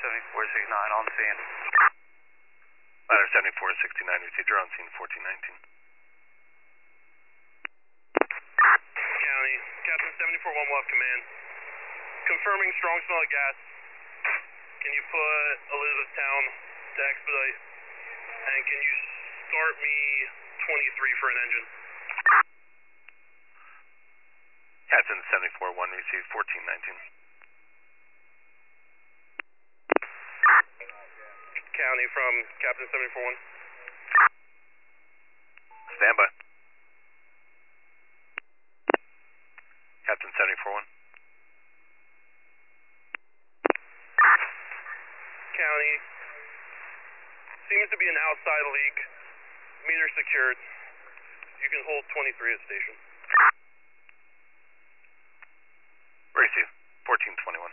7469 on scene. Ladder 7469, received. You're on scene 1419. County, Captain 741 will have command. Confirming strong smell of gas. Can you put Elizabethtown to expedite? And can you start me 23 for an engine? Captain 741, received. 1419. County from Captain 741. Stand by. Captain 741. County, seems to be an outside leak. Meter secured. You can hold 23 at station. Receive. 1421.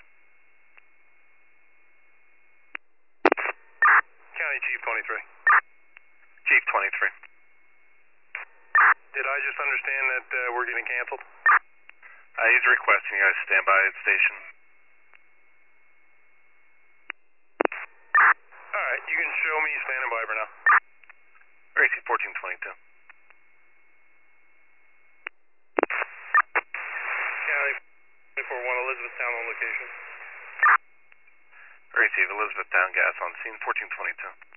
County Chief 23. Chief 23. Did I just understand that we're getting canceled? He's requesting you guys stand by at station. Alright, you can show me standing by for now. Receive. 1422. County 241 Elizabethtown on location. Receive. Elizabethtown gas on scene 1422.